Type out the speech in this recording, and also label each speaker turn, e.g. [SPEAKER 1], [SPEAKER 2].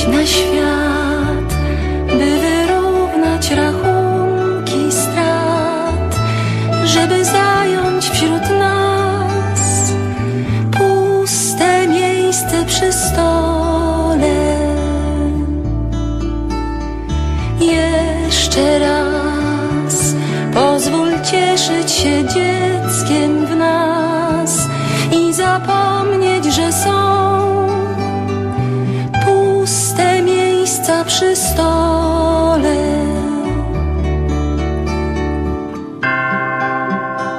[SPEAKER 1] przyjść na świat, by wyrównać rachunki strat, żeby zająć wśród nas puste miejsce przy stole. Jeszcze raz pozwól cieszyć się dzieckiem w nas i zapomnieć